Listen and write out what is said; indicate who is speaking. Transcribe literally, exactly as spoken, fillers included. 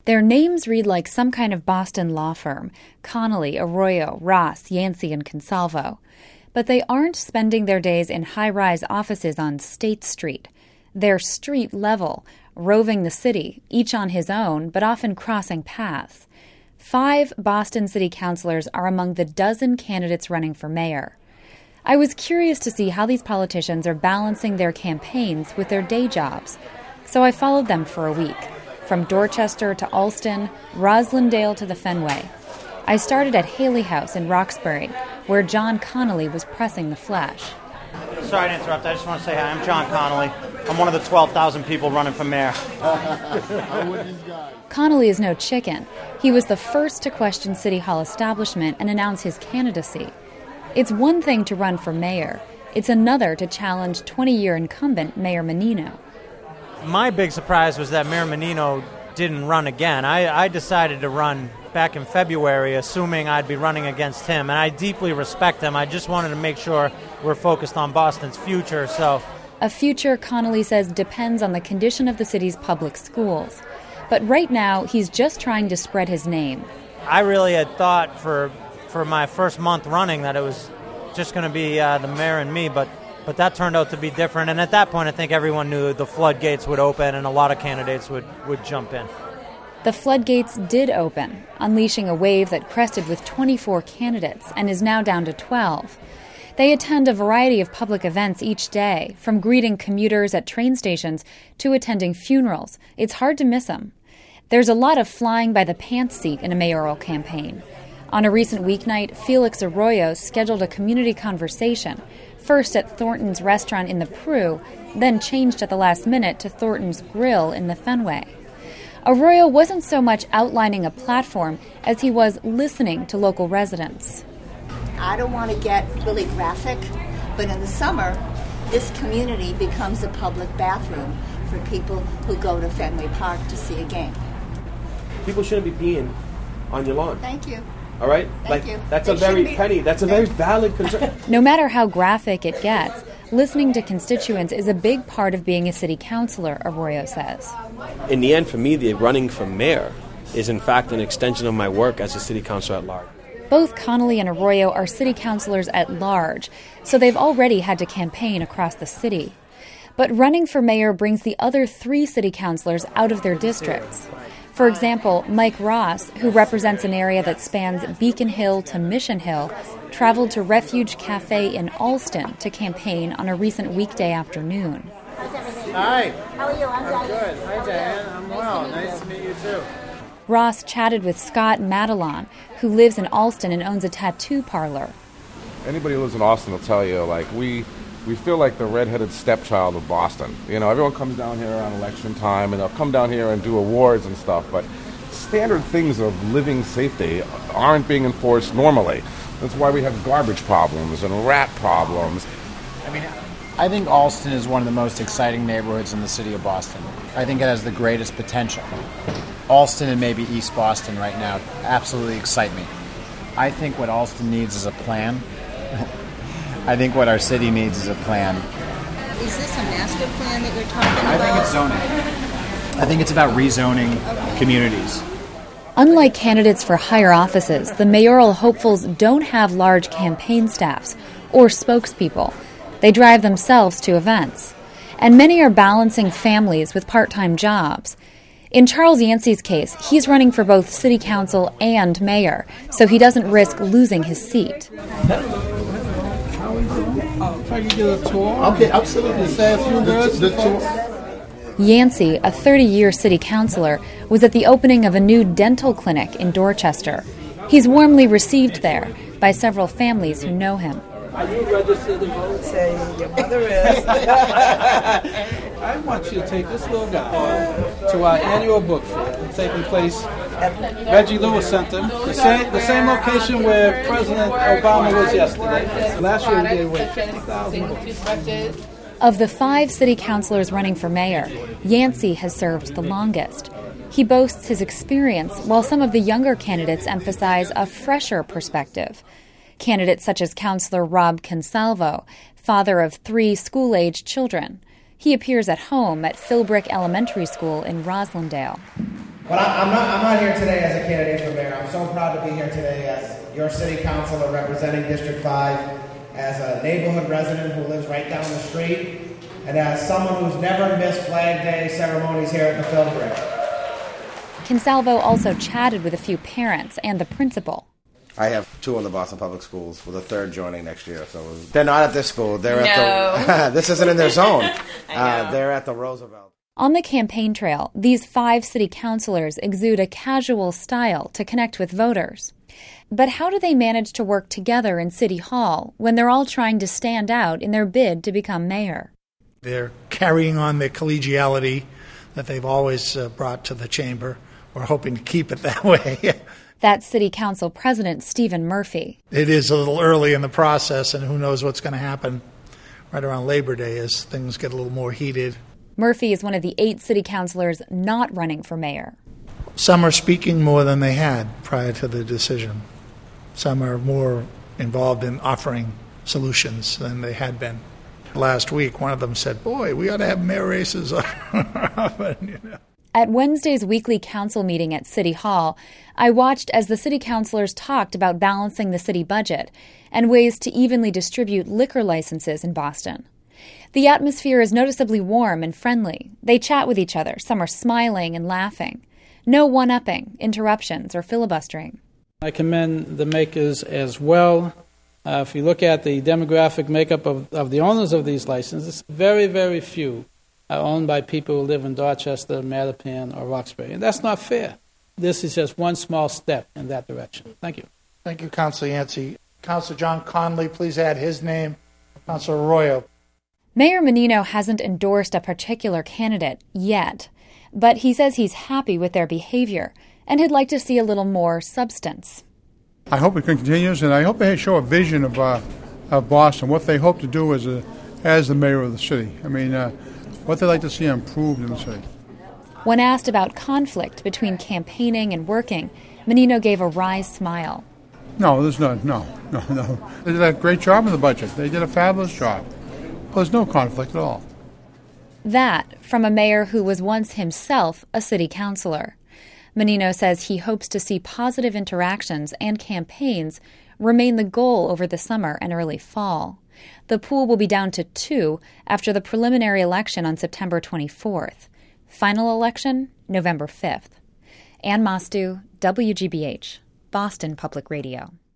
Speaker 1: Their names read like some kind of Boston law firm: Connolly, Arroyo, Ross, Yancey, and Consalvo. But they aren't spending their days in high-rise offices on State Street. They're street level, roving the city, each on his own, but often crossing paths. Five Boston city councilors are among the dozen candidates running for mayor. I was curious to see how these politicians are balancing their campaigns with their day jobs, so I followed them for a week, from Dorchester to Allston, Roslindale to the Fenway. I started at Haley House in Roxbury, where John Connolly was pressing the flesh.
Speaker 2: Sorry to interrupt. I just want to say hi. I'm John Connolly. I'm one of the twelve thousand people running for mayor.
Speaker 1: Connolly is no chicken. He was the first to question City Hall establishment and announce his candidacy. It's one thing to run for mayor. It's another to challenge twenty-year incumbent Mayor Menino.
Speaker 2: My big surprise was that Mayor Menino didn't run again. I, I decided to run back in February, assuming I'd be running against him, and I deeply respect him. I just wanted to make sure we're focused on Boston's future, so...
Speaker 1: A future, Connolly says, depends on the condition of the city's public schools. But right now, he's just trying to spread his name.
Speaker 2: I really had thought for for my first month running that it was just going to be uh, the mayor and me, but, but that turned out to be different, and at that point I think everyone knew the floodgates would open and a lot of candidates would, would jump in.
Speaker 1: The floodgates did open, unleashing a wave that crested with twenty-four candidates and is now down to twelve. They attend a variety of public events each day, from greeting commuters at train stations to attending funerals. It's hard to miss them. There's a lot of flying by the pants seat in a mayoral campaign. On a recent weeknight, Felix Arroyo scheduled a community conversation, first at Thornton's restaurant in the Prue, then changed at the last minute to Thornton's Grill in the Fenway. Arroyo wasn't so much outlining a platform as he was listening to local residents.
Speaker 3: I don't want to get really graphic, but in the summer, this community becomes a public bathroom for people who go to Fenway Park to see a game.
Speaker 4: People shouldn't be peeing on your lawn.
Speaker 3: Thank you.
Speaker 4: All right?
Speaker 3: Thank
Speaker 4: like,
Speaker 3: you.
Speaker 4: That's
Speaker 3: They
Speaker 4: a very,
Speaker 3: be,
Speaker 4: Penny, that's a very valid concern.
Speaker 1: No matter how graphic it gets, listening to constituents is a big part of being a city councilor, Arroyo says.
Speaker 4: In the end, for me, the running for mayor is in fact an extension of my work as a city councilor at large.
Speaker 1: Both Connolly and Arroyo are city councilors at large, so they've already had to campaign across the city. But running for mayor brings the other three city councilors out of their districts. For example, Mike Ross, who represents an area that spans Beacon Hill to Mission Hill, traveled to Refuge Cafe in Allston to campaign on a recent weekday afternoon.
Speaker 5: Hi.
Speaker 3: How are you? I'm
Speaker 5: I'm good. Hi, Diane. I'm well. Nice to meet you, too.
Speaker 1: Ross chatted with Scott Madelon, who lives in Allston and owns a tattoo parlor.
Speaker 6: Anybody who lives in Austin will tell you, like, we we feel like the redheaded stepchild of Boston. You know, everyone comes down here around election time, and they'll come down here and do awards and stuff, but standard things of living safety aren't being enforced normally. That's why we have garbage problems and rat problems.
Speaker 5: I mean, I think Allston is one of the most exciting neighborhoods in the city of Boston. I think it has the greatest potential. Allston and maybe East Boston right now absolutely excite me. I think what Allston needs is a plan. I think what our city needs is a plan.
Speaker 3: Is this a master plan that you're talking
Speaker 5: I
Speaker 3: about?
Speaker 5: think it's zoning. I think it's about rezoning communities.
Speaker 1: Unlike candidates for higher offices, the mayoral hopefuls don't have large campaign staffs or spokespeople. They drive themselves to events. And many are balancing families with part-time jobs. In Charles Yancey's case, he's running for both city council and mayor, so he doesn't risk losing his seat.
Speaker 7: Okay, absolutely. Say a few words. The, the
Speaker 1: Yancey, a thirty-year city councilor, was at the opening of a new dental clinic in Dorchester. He's warmly received there by several families who know him.
Speaker 8: Are you registered to vote?
Speaker 9: Say your mother is.
Speaker 8: I want you to take this little guy to our annual book fair taking place at Reggie Lewis Center, the same the same location where President Obama was yesterday. Last year we gave away fifty thousand books.
Speaker 1: Of the five city councilors running for mayor, Yancey has served the longest. He boasts his experience, while some of the younger candidates emphasize a fresher perspective. Candidates such as Councilor Rob Consalvo, father of three school-aged children. He appears at home at Philbrick Elementary School in Roslindale.
Speaker 9: But I, I'm not I'm not here today as a candidate for mayor. I'm so proud to be here today as your city councilor representing District five, as a neighborhood resident who lives right down the street, and as someone who's never missed Flag Day ceremonies here at the Film Brick.
Speaker 1: Consalvo also chatted with a few parents and the principal.
Speaker 10: I have two in the Boston Public Schools, with a third joining next year. So they're not at this school. They're
Speaker 11: no.
Speaker 10: at the. This isn't in their zone. uh, they're at the Roosevelt.
Speaker 1: On the campaign trail, these five city councilors exude a casual style to connect with voters. But how do they manage to work together in City Hall when they're all trying to stand out in their bid to become mayor?
Speaker 12: They're carrying on the collegiality that they've always uh, brought to the chamber. We're hoping to keep it that way.
Speaker 1: That's City Council President Stephen Murphy.
Speaker 12: It is a little early in the process, and who knows what's going to happen right around Labor Day as things get a little more heated.
Speaker 1: Murphy is one of the eight city councilors not running for mayor.
Speaker 12: Some are speaking more than they had prior to the decision. Some are more involved in offering solutions than they had been. Last week, one of them said, boy, we ought to have mayor races often, you know.
Speaker 1: At Wednesday's weekly council meeting at City Hall, I watched as the city councilors talked about balancing the city budget and ways to evenly distribute liquor licenses in Boston. The atmosphere is noticeably warm and friendly. They chat with each other. Some are smiling and laughing. No one-upping, interruptions, or filibustering.
Speaker 8: I commend the makers as well. Uh, if you look at the demographic makeup of, of the owners of these licenses, very, very few are owned by people who live in Dorchester, Mattapan, or Roxbury. And that's not fair. This is just one small step in that direction. Thank you.
Speaker 12: Thank you, Councilor Yancey. Councilor John Conley, please add his name. Councilor Arroyo.
Speaker 1: Mayor Menino hasn't endorsed a particular candidate yet, but he says he's happy with their behavior and he'd like to see a little more substance.
Speaker 7: I hope it continues, and I hope they show a vision of uh, of Boston, what they hope to do as a as the mayor of the city. I mean, uh, what they'd like to see improved in the city.
Speaker 1: When asked about conflict between campaigning and working, Menino gave a wry smile.
Speaker 7: No, there's no, no, no, no. They did a great job in the budget. They did a fabulous job. There's no conflict at all.
Speaker 1: That from a mayor who was once himself a city councilor. Menino says he hopes to see positive interactions and campaigns remain the goal over the summer and early fall. The pool will be down to two after the preliminary election on September twenty-fourth. Final election, November fifth. Ann Mostu, W G B H, Boston Public Radio.